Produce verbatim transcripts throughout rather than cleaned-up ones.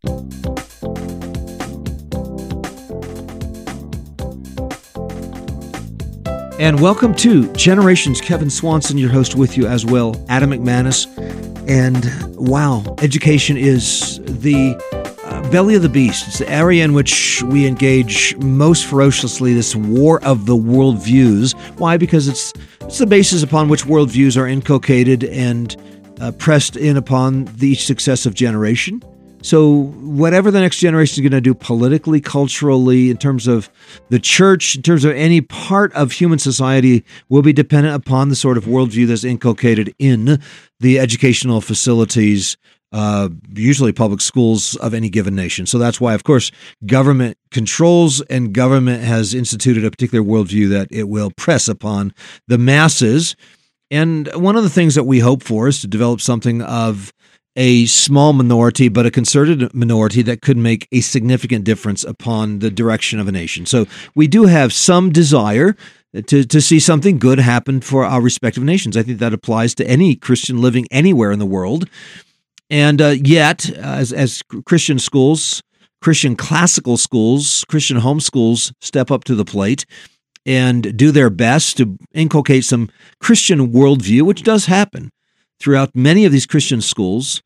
And welcome to Generations. Kevin Swanson, your host, with you as well, Adam McManus. And wow, education is the uh, belly of the beast. It's the area in which we engage most ferociously, this war of the worldviews. Why? Because it's it's the basis upon which worldviews are inculcated and uh, pressed in upon the each successive generation. So whatever the next generation is going to do politically, culturally, in terms of the church, in terms of any part of human society, will be dependent upon the sort of worldview that's inculcated in the educational facilities, uh, usually public schools of any given nation. So that's why, of course, government controls and government has instituted a particular worldview that it will press upon the masses. And one of the things that we hope for is to develop something of a small minority, but a concerted minority that could make a significant difference upon the direction of a nation. So we do have some desire to, to see something good happen for our respective nations. I think that applies to any Christian living anywhere in the world. And uh, yet, as, as Christian schools, Christian classical schools, Christian homeschools step up to the plate and do their best to inculcate some Christian worldview, which does happen throughout many of these Christian schools.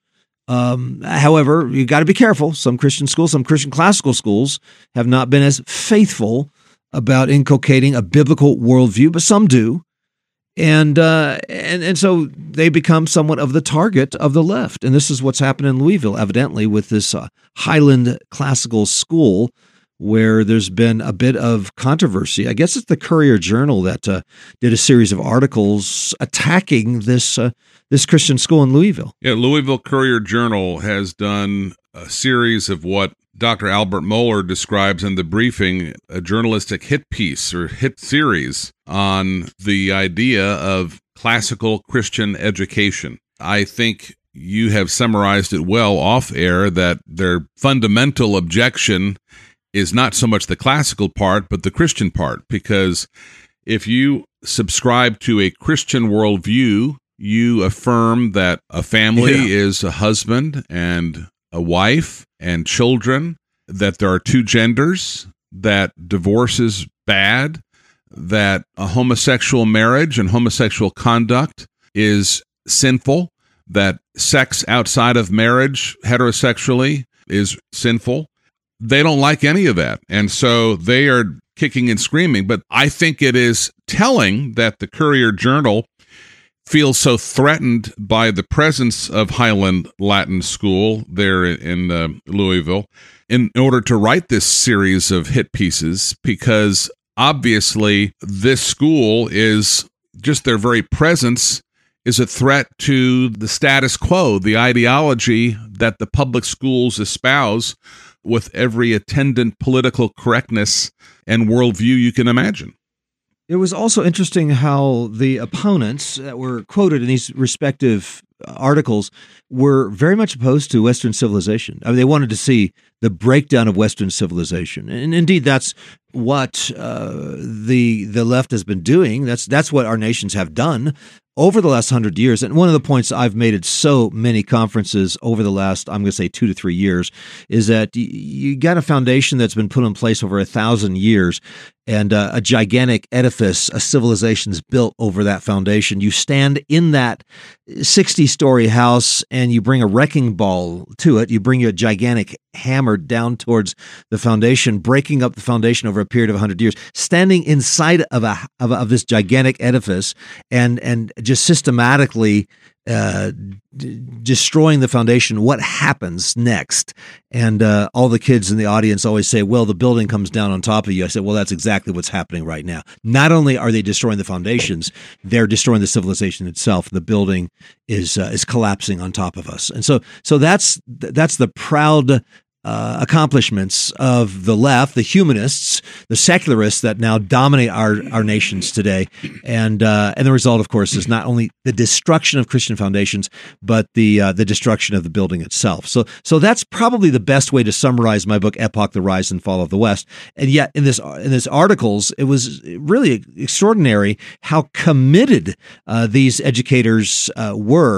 Um, however, you got to be careful. Some Christian schools, some Christian classical schools have not been as faithful about inculcating a biblical worldview, but some do. And, uh, and, and so they become somewhat of the target of the left. And this is what's happened in Louisville, evidently, with this uh, Highland Classical School, where there's been a bit of controversy. I guess it's the Courier-Journal that uh, did a series of articles attacking this uh, this Christian school in Louisville. Yeah, Louisville Courier-Journal has done a series of what Doctor Albert Mohler describes in the briefing, a journalistic hit piece or hit series on the idea of classical Christian education. I think you have summarized it well off air, that their fundamental objection is not so much the classical part, but the Christian part. Because if you subscribe to a Christian worldview, you affirm that a family yeah. is a husband and a wife and children, that there are two genders, that divorce is bad, that a homosexual marriage and homosexual conduct is sinful, that sex outside of marriage heterosexually is sinful. They don't like any of that. And so they are kicking and screaming. But I think it is telling that the Courier-Journal feels so threatened by the presence of Highland Latin School there in uh, Louisville in order to write this series of hit pieces, because obviously this school is just, their very presence is a threat to the status quo, the ideology that the public schools espouse with every attendant political correctness and worldview you can imagine. It was also interesting how the opponents that were quoted in these respective articles were very much opposed to Western civilization. I mean, they wanted to see the breakdown of Western civilization, and indeed, that's what uh, the the left has been doing. That's that's what our nations have done over the last hundred years. And one of the points I've made at so many conferences over the last, I'm going to say two to three years, is that you, you got a foundation that's been put in place over a thousand years, and uh, a gigantic edifice, a civilization's built over that foundation. You stand in that sixty-story house, and you bring a wrecking ball to it. You bring a gigantic hammer down towards the foundation, breaking up the foundation over a period of one hundred years, standing inside of a of, a, of this gigantic edifice, and and just systematically uh, d- destroying the foundation. What happens next? And uh, all the kids in the audience always say, well, the building comes down on top of you. I said, well, that's exactly what's happening right now. Not only are they destroying the foundations, they're destroying the civilization itself. The building is uh, is collapsing on top of us. And so so that's that's the proud Uh, accomplishments of the left, the humanists, the secularists that now dominate our, our nations today. And uh, and the result, of course, is not only the destruction of Christian foundations, but the uh, the destruction of the building itself. So so that's probably the best way to summarize my book, Epoch: The Rise and Fall of the West. And yet, in this in this articles, it was really extraordinary how committed uh, these educators uh, were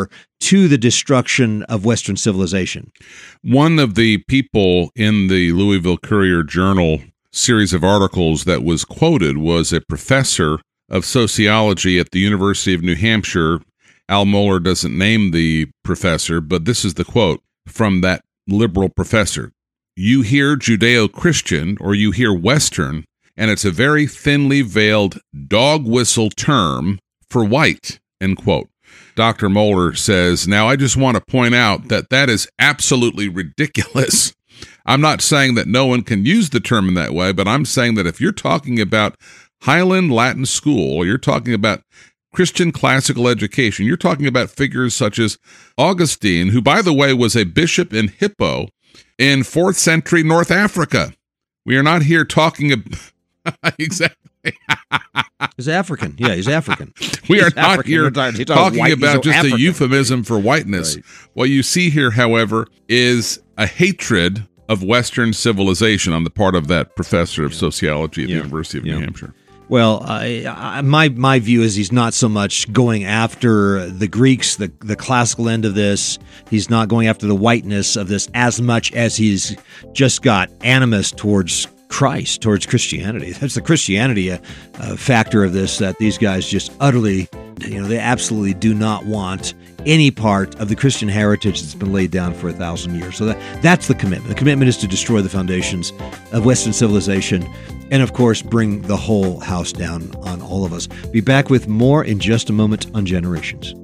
to the destruction of Western civilization. One of the people in the Louisville Courier-Journal series of articles that was quoted was a professor of sociology at the University of New Hampshire. Al Mohler doesn't name the professor, but this is the quote from that liberal professor. "You hear Judeo-Christian or you hear Western, and it's a very thinly veiled dog whistle term for white," end quote. Doctor Mohler says, now I just want to point out that that is absolutely ridiculous. I'm not saying that no one can use the term in that way, but I'm saying that if you're talking about Highland Latin School, or you're talking about Christian classical education, you're talking about figures such as Augustine, who, by the way, was a bishop in Hippo in fourth century North Africa. We are not here talking about exactly. He's African. Yeah, he's African. We he's are not African. here talking, talking white, about just African. a euphemism for whiteness. Right. What you see here, however, is a hatred of Western civilization on the part of that professor of sociology at yeah. the University of yeah. New Hampshire. Well, I, I, my my view is he's not so much going after the Greeks, the the classical end of this. He's not going after the whiteness of this as much as he's just got animus towards Christ, towards Christianity. That's the Christianity uh, uh, factor of this, that these guys just utterly, you know, they absolutely do not want any part of the Christian heritage that's been laid down for a thousand years. So that that's the commitment. The commitment is to destroy the foundations of Western civilization and, of course, bring the whole house down on all of us. Be back with more in just a moment on Generations.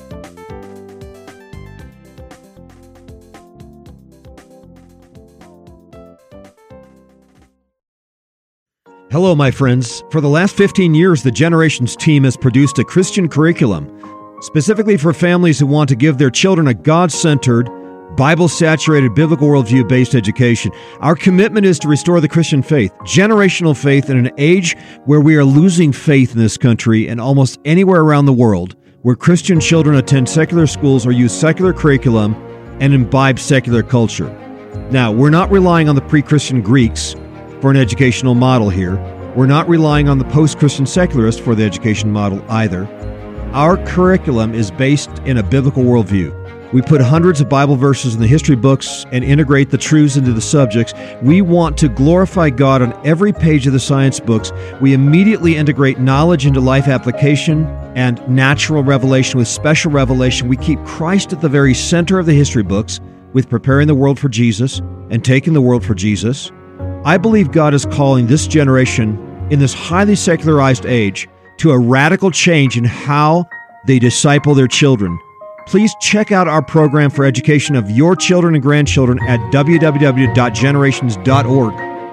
Hello, my friends. For the last fifteen years, the Generations team has produced a Christian curriculum specifically for families who want to give their children a God-centered, Bible-saturated, biblical worldview-based education. Our commitment is to restore the Christian faith, generational faith, in an age where we are losing faith in this country and almost anywhere around the world, where Christian children attend secular schools or use secular curriculum and imbibe secular culture. Now, we're not relying on the pre-Christian Greeks for an educational model here. We're not relying on the post-Christian secularists for the education model either. Our curriculum is based in a biblical worldview. We put hundreds of Bible verses in the history books and integrate the truths into the subjects. We want to glorify God on every page of the science books. We immediately integrate knowledge into life application and natural revelation with special revelation. We keep Christ at the very center of the history books with preparing the world for Jesus and taking the world for Jesus. I believe God is calling this generation in this highly secularized age to a radical change in how they disciple their children. Please check out our program for education of your children and grandchildren at w w w dot generations dot org.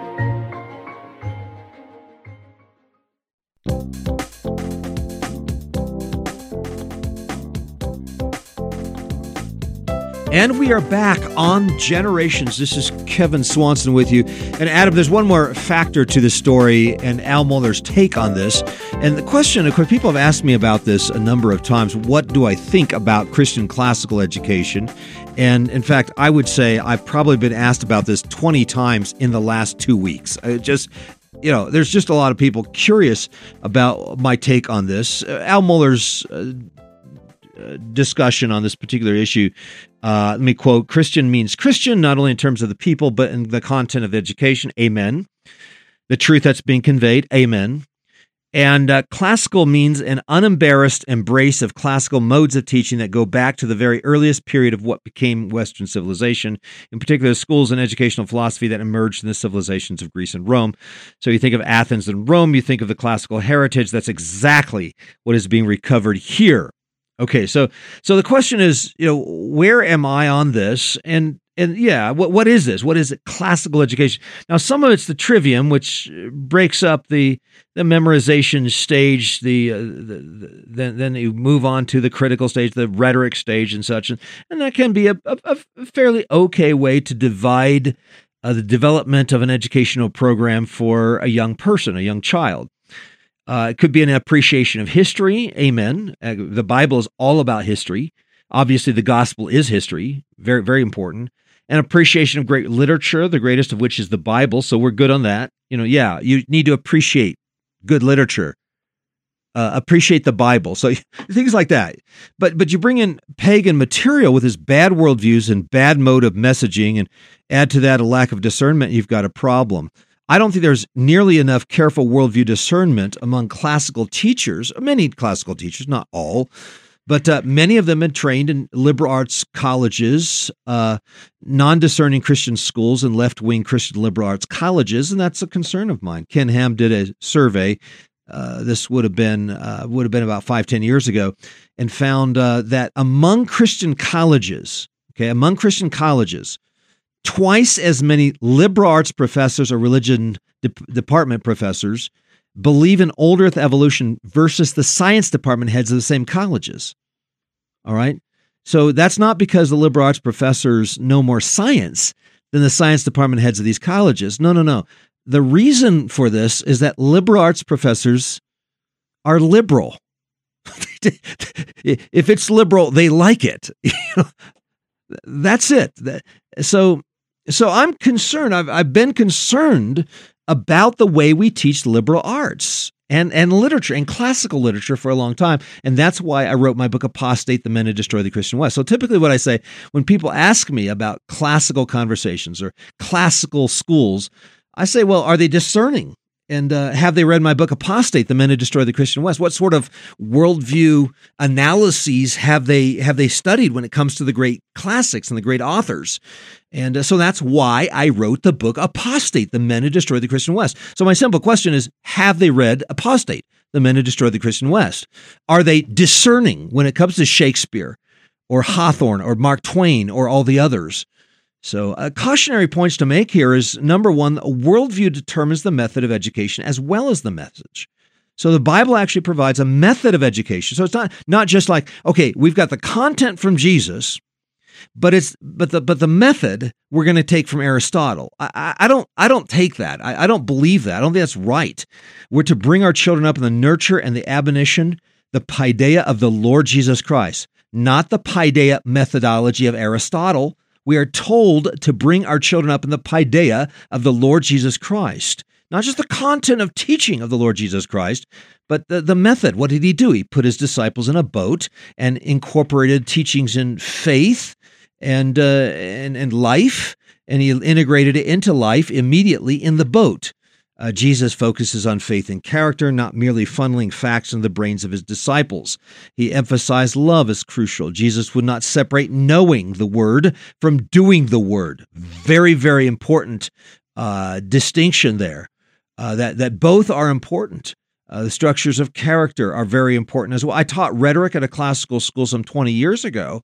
And we are back on Generations. This is Kevin Swanson with you. And Adam, there's one more factor to this story and Al Mohler's take on this. And the question, of course, people have asked me about this a number of times. What do I think about Christian classical education? And in fact, I would say I've probably been asked about this twenty times in the last two weeks. I just... You know, there's just a lot of people curious about my take on this. Uh, Al Mohler's uh, uh, discussion on this particular issue, uh, let me quote, "Christian means Christian, not only in terms of the people, but in the content of the education. Amen. The truth that's being conveyed. Amen. And uh, classical means an unembarrassed embrace of classical modes of teaching that go back to the very earliest period of what became Western civilization, in particular schools and educational philosophy that emerged in the civilizations of Greece and Rome." So you think of Athens and Rome, you think of the classical heritage. That's exactly what is being recovered here. Okay, so so the question is, you know, where am I on this? And And yeah, what what is this? What is it? Classical education? Now, some of it's the trivium, which breaks up the the memorization stage. The, uh, the, the then then you move on to the critical stage, the rhetoric stage, and such, and, and that can be a, a, a fairly okay way to divide uh, the development of an educational program for a young person, a young child. Uh, it could be an appreciation of history. Amen. Uh, the Bible is all about history. Obviously, the gospel is history. Very, very important. An appreciation of great literature, the greatest of which is the Bible. So we're good on that. You know, yeah, you need to appreciate good literature. uh, appreciate the Bible. So things like that. But but you bring in pagan material with his bad worldviews and bad mode of messaging, and add to that a lack of discernment, you've got a problem. I don't think there's nearly enough careful worldview discernment among classical teachers, many classical teachers, not all, but uh, many of them had trained in liberal arts colleges, uh, non-discerning Christian schools, and left-wing Christian liberal arts colleges, and that's a concern of mine. Ken Ham did a survey. Uh, this would have been uh, would have been about five, ten years ago, and found uh, that among Christian colleges, okay, among Christian colleges, twice as many liberal arts professors or religion de- department professors believe in old earth evolution versus the science department heads of the same colleges. All right? So that's not because the liberal arts professors know more science than the science department heads of these colleges. No, no, no. The reason for this is that liberal arts professors are liberal. If it's liberal, they like it. That's it. So So I'm concerned. I've I've been concerned about the way we teach liberal arts and, and literature and classical literature for a long time. And that's why I wrote my book, Apostate, the Men Who Destroy the Christian West. So typically what I say when people ask me about classical conversations or classical schools, I say, well, are they discerning? And uh, have they read my book, Apostate, the Men Who Destroy the Christian West? What sort of worldview analyses have they have they studied when it comes to the great classics and the great authors? And uh, so that's why I wrote the book, Apostate, the Men Who Destroy the Christian West. So my simple question is, have they read Apostate, the Men Who Destroy the Christian West? Are they discerning when it comes to Shakespeare or Hawthorne or Mark Twain or all the others? So uh, cautionary points to make here is, number one, a worldview determines the method of education as well as the message. So the Bible actually provides a method of education. So it's not not just like, okay, we've got the content from Jesus, but it's but the but the method we're going to take from Aristotle. I, I, I don't I don't take that. I, I don't believe that. I don't think that's right. We're to bring our children up in the nurture and the admonition, the paideia of the Lord Jesus Christ, not the paideia methodology of Aristotle. We are told to bring our children up in the paideia of the Lord Jesus Christ. Not just the content of teaching of the Lord Jesus Christ, but the, the method. What did he do? He put his disciples in a boat and incorporated teachings in faith and, uh, and, and life, and he integrated it into life immediately in the boat. Uh, Jesus focuses on faith and character, not merely funneling facts into the brains of his disciples. He emphasized love as crucial. Jesus would not separate knowing the word from doing the word. Very, very important uh, distinction there, uh, that, that both are important. Uh, the structures of character are very important as well. I taught rhetoric at a classical school some twenty years ago,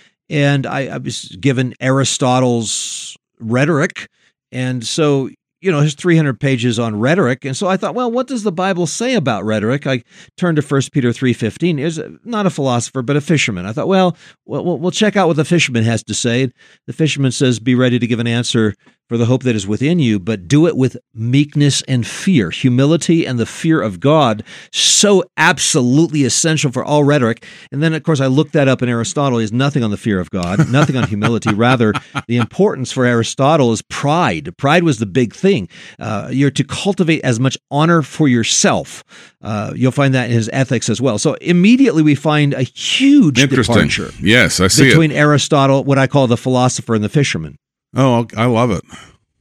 and I, I was given Aristotle's rhetoric, and so you know, there's three hundred pages on rhetoric. And so I thought, well, what does the Bible say about rhetoric? I turned to First Peter three fifteen. He's not a philosopher, but a fisherman. I thought, well, we'll, we'll check out what the fisherman has to say. The fisherman says, be ready to give an answer for the hope that is within you, but do it with meekness and fear, humility and the fear of God, so absolutely essential for all rhetoric. And then, of course, I looked that up in Aristotle. He has nothing on the fear of God, nothing on humility. Rather, the importance for Aristotle is pride. Pride was the big thing. Uh, you're to cultivate as much honor for yourself. Uh, you'll find that in his ethics as well. So immediately we find a huge departure. Yes, I see between it. Aristotle, what I call the philosopher, and the fisherman. Oh, I love it.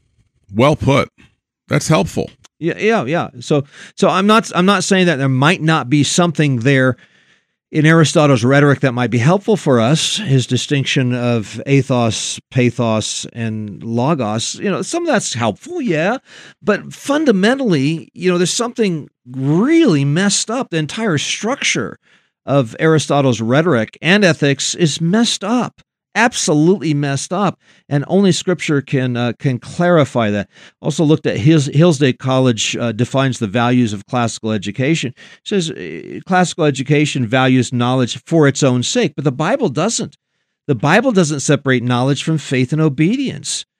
Well put. That's helpful. Yeah, yeah, yeah. So, so I'm not, I'm not saying that there might not be something there in Aristotle's rhetoric that might be helpful for us. His distinction of ethos, pathos, and logos. You know, some of that's helpful, yeah. But fundamentally, you know, there's something really messed up. The entire structure of Aristotle's rhetoric and ethics is messed up. Absolutely messed up, and only Scripture can uh, can clarify that. Also looked at his Hillsdale College uh, defines the values of classical education. It says uh, classical education values knowledge for its own sake, but the Bible doesn't. The Bible doesn't separate knowledge from faith and obedience.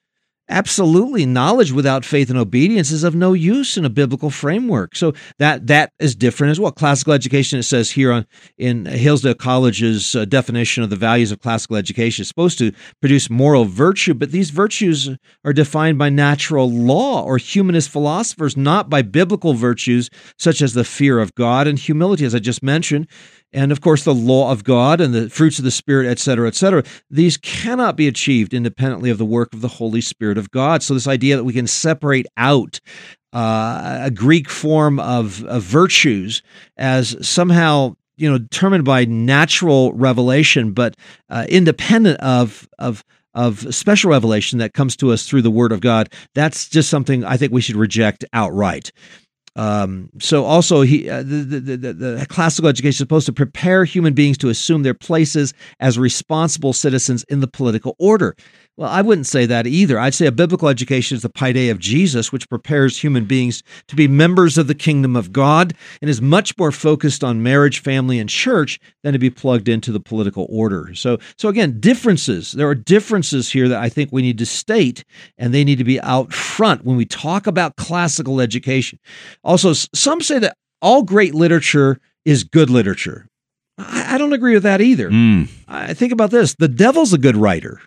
absolutely, knowledge without faith and obedience is of no use in a biblical framework. So that that is different as well. Classical education, it says here on in Hillsdale College's uh, definition of the values of classical education, is supposed to produce moral virtue, but these virtues are defined by natural law or humanist philosophers, not by biblical virtues such as the fear of God and humility, as I just mentioned. And of course, the law of God and the fruits of the Spirit, et cetera, et cetera. These cannot be achieved independently of the work of the Holy Spirit of God. So this idea that we can separate out uh, a Greek form of, of virtues as somehow, you know, determined by natural revelation, but uh, independent of of of special revelation that comes to us through the Word of God, that's just something I think we should reject outright. Um, so also, he uh, the, the, the, the classical education is supposed to prepare human beings to assume their places as responsible citizens in the political order. Well, I wouldn't say that either. I'd say a biblical education is the paideia of Jesus, which prepares human beings to be members of the kingdom of God and is much more focused on marriage, family, and church than to be plugged into the political order. So, so again, differences. There are differences here that I think we need to state, and they need to be out front when we talk about classical education. Also, some say that all great literature is good literature. I, I don't agree with that either. Mm. I think about this. The devil's a good writer.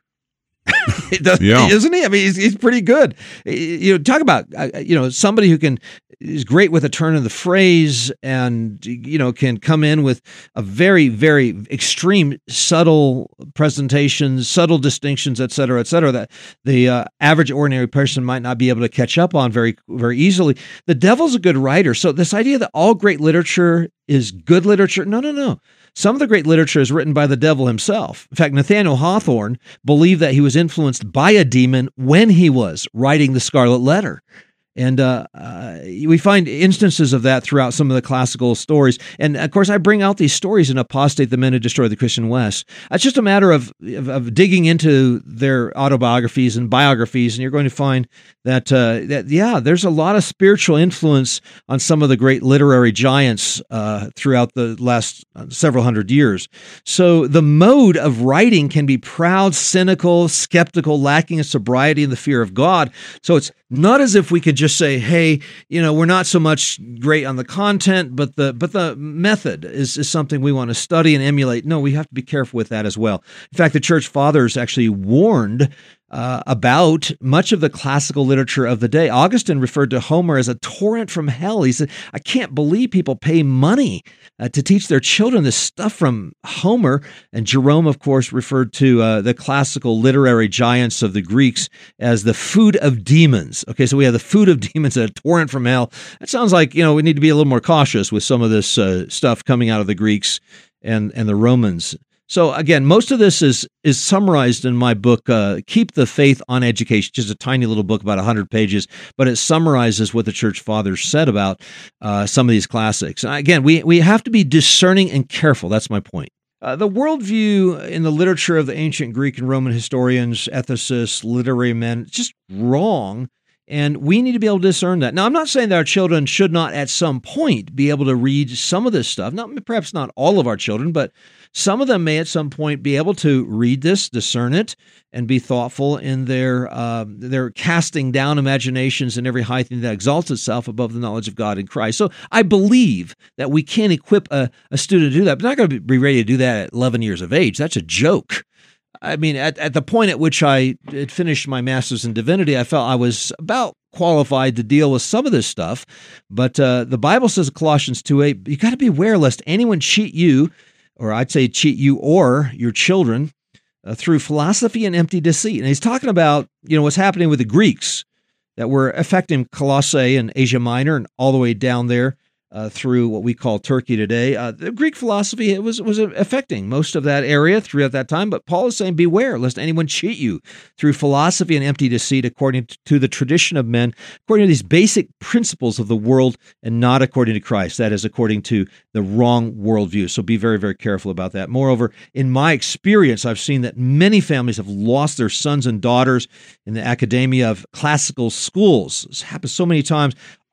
Yeah. Isn't he? I mean, he's, he's pretty good. You know, talk about, uh, you know, somebody who can, is great with a turn of the phrase and, you know, can come in with a very, very extreme, subtle presentations, subtle distinctions, et cetera, et cetera, that the uh, average ordinary person might not be able to catch up on very, very easily. The devil's a good writer. So this idea that all great literature is good literature, no, no, no. Some of the great literature is written by the devil himself. In fact, Nathaniel Hawthorne believed that he was influenced by a demon when he was writing the Scarlet Letter. And uh, uh, we find instances of that throughout some of the classical stories. And of course, I bring out these stories in Apostate, the Men Who Destroyed the Christian West. It's just a matter of, of, of digging into their autobiographies and biographies, and you're going to find that, uh, that, yeah, there's a lot of spiritual influence on some of the great literary giants uh, throughout the last several hundred years. So the mode of writing can be proud, cynical, skeptical, lacking in sobriety and the fear of God. So it's not as if we could just say, hey, you know, we're not so much great on the content, but the but the method is, is something we want to study and emulate. No, we have to be careful with that as well. In fact, the church fathers actually warned Uh, about much of the classical literature of the day. Augustine referred to Homer as a torrent from hell. He said, I can't believe people pay money uh, to teach their children this stuff from Homer. And Jerome, of course, referred to uh, the classical literary giants of the Greeks as the food of demons. Okay, so we have the food of demons, a torrent from hell. That sounds like, you know, we need to be a little more cautious with some of this uh, stuff coming out of the Greeks and, and the Romans. So again, most of this is is summarized in my book, uh, Keep the Faith on Education, just a tiny little book, about one hundred pages, but it summarizes what the church fathers said about uh, some of these classics. And again, we, we have to be discerning and careful. That's my point. Uh, the worldview in the literature of the ancient Greek and Roman historians, ethicists, literary men, it's just wrong. And we need to be able to discern that. Now, I'm not saying that our children should not at some point be able to read some of this stuff. Not perhaps not all of our children, but some of them may at some point be able to read this, discern it, and be thoughtful in their uh, their casting down imaginations and every high thing that exalts itself above the knowledge of God in Christ. So I believe that we can equip a, a student to do that, but not going to be ready to do that at eleven years of age. That's a joke. I mean, at, at the point at which I had finished my master's in divinity, I felt I was about qualified to deal with some of this stuff. But uh, the Bible says in Colossians two eight, you got to beware lest anyone cheat you, or I'd say cheat you or your children, uh, through philosophy and empty deceit. And he's talking about, you know, what's happening with the Greeks that were affecting Colossae and Asia Minor and all the way down there. Uh, through what we call Turkey today. Uh, the Greek philosophy it was was affecting most of that area throughout that time, but Paul is saying, beware, lest anyone cheat you through philosophy and empty deceit according to the tradition of men, according to these basic principles of the world and not according to Christ. That is, according to the wrong worldview. So be very, very careful about that. Moreover, in my experience, I've seen that many families have lost their sons and daughters in the academia of classical schools. This happens so many times.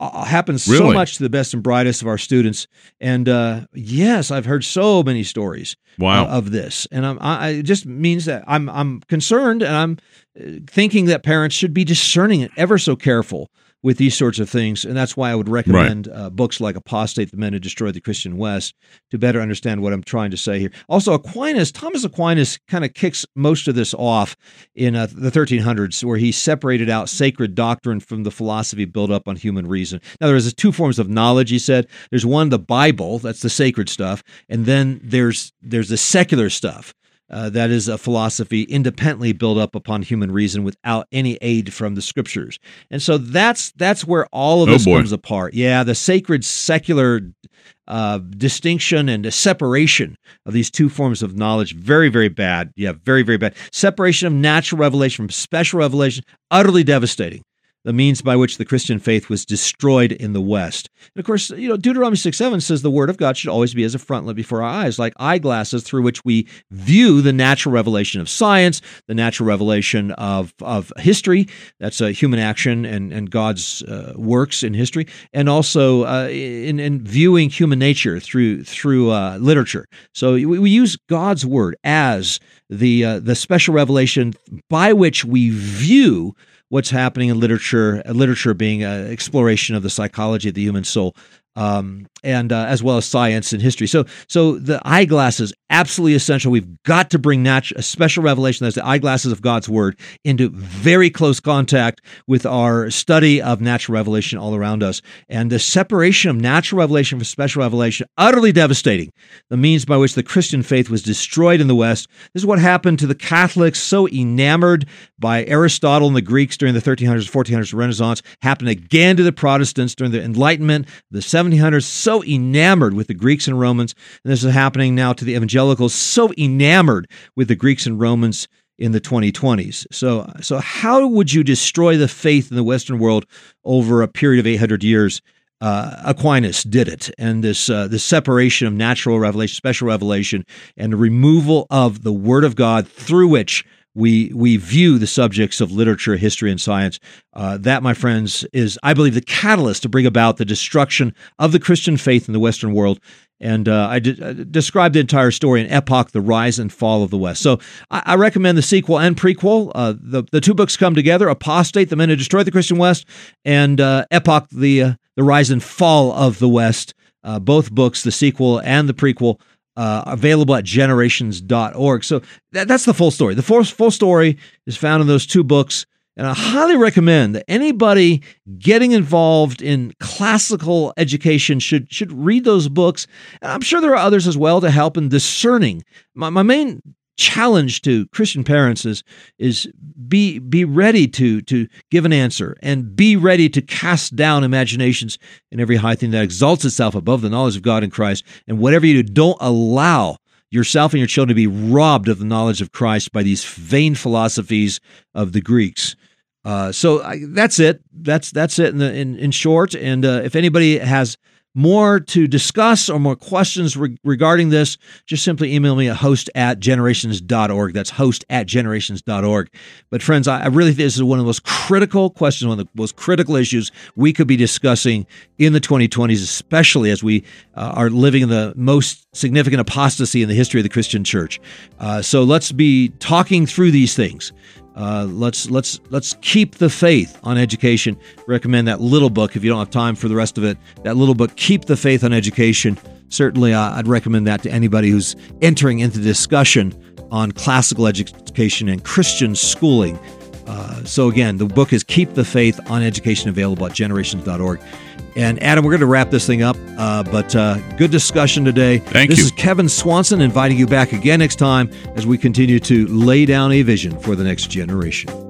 uh, happens Really? so much to the best and brightest of our students. And uh, yes, I've heard so many stories Wow. uh, of this, and I'm, I, it just means that I'm I'm concerned, and I'm uh, thinking that parents should be discerning and ever so careful with these sorts of things. And that's why I would recommend right. uh, books like Apostate, the Men Who Destroyed the Christian West, to better understand what I'm trying to say here. Also, Aquinas, Thomas Aquinas kind of kicks most of this off in uh, the thirteen hundreds, where he separated out sacred doctrine from the philosophy built up on human reason. Now, there's two forms of knowledge, he said. There's one, the Bible, that's the sacred stuff, and then there's there's the secular stuff. Uh, that is a philosophy independently built up upon human reason without any aid from the scriptures. And so that's that's where all of this oh comes apart. Yeah, the sacred secular uh, distinction and the separation of these two forms of knowledge, very, very bad. Yeah, very, very bad. Separation of natural revelation from special revelation, utterly devastating. The means by which the Christian faith was destroyed in the West. And of course, you know, Deuteronomy six seven says the word of God should always be as a frontlet before our eyes, like eyeglasses through which we view the natural revelation of science, the natural revelation of, of history. That's a human action and, and God's uh, works in history, and also uh, in, in viewing human nature through through uh, literature. So we, we use God's word as the uh, the special revelation by which we view what's happening in literature, literature being an exploration of the psychology of the human soul, um, and uh, as well as science and history. So so the eyeglasses, absolutely essential. We've got to bring natu- a special revelation, that's the eyeglasses of God's Word, into very close contact with our study of natural revelation all around us. And the separation of natural revelation from special revelation, utterly devastating. The means by which the Christian faith was destroyed in the West. This is what happened to the Catholics, so enamored by Aristotle and the Greeks during the thirteen hundreds, fourteen hundreds Renaissance, happened again to the Protestants during the Enlightenment, the seventeen hundreds, so enamored with the Greeks and Romans. And this is happening now to the evangelicals, so enamored with the Greeks and Romans in the twenty twenties. So, so how would you destroy the faith in the Western world over a period of eight hundred years? Uh, Aquinas did it, and this uh, this separation of natural revelation, special revelation, and the removal of the Word of God through which we we view the subjects of literature, history, and science. Uh, that, my friends, is, I believe, the catalyst to bring about the destruction of the Christian faith in the Western world. And uh, I, de- I described the entire story in Epoch, The Rise and Fall of the West. So I, I recommend the sequel and prequel. Uh, the, the two books come together, Apostate, The Men Who Destroyed the Christian West, and uh, Epoch, the, uh, the Rise and Fall of the West. Uh, both books, the sequel and the prequel, Uh, available at generations dot org. So that, that's the full story. The full, full story is found in those two books, and I highly recommend that anybody getting involved in classical education should should read those books. And I'm sure there are others as well to help in discerning. My, my main challenge to Christian parents is is be be ready to to give an answer, and be ready to cast down imaginations and every high thing that exalts itself above the knowledge of God in Christ. And whatever you do, don't allow yourself and your children to be robbed of the knowledge of Christ by these vain philosophies of the Greeks. Uh, so I, that's it. That's that's it in the, in, in short. And uh, if anybody has more to discuss or more questions re- regarding this, just simply email me at host at generations dot org. That's host at generations dot org. But friends, I, I really think this is one of the most critical questions, one of the most critical issues we could be discussing in the twenty twenties, especially as we uh, are living in the most significant apostasy in the history of the Christian church. Uh, so let's be talking through these things. Uh, let's let's let's keep the faith on education. Recommend that little book if you don't have time for the rest of it. That little book, Keep the Faith on Education. Certainly, uh, I'd recommend that to anybody who's entering into discussion on classical education and Christian schooling. Uh, so again, the book is Keep the Faith on Education, available at generations dot org. And Adam, we're going to wrap this thing up, uh, but uh, good discussion today. Thank this you. This is Kevin Swanson inviting you back again next time as we continue to lay down a vision for the next generation.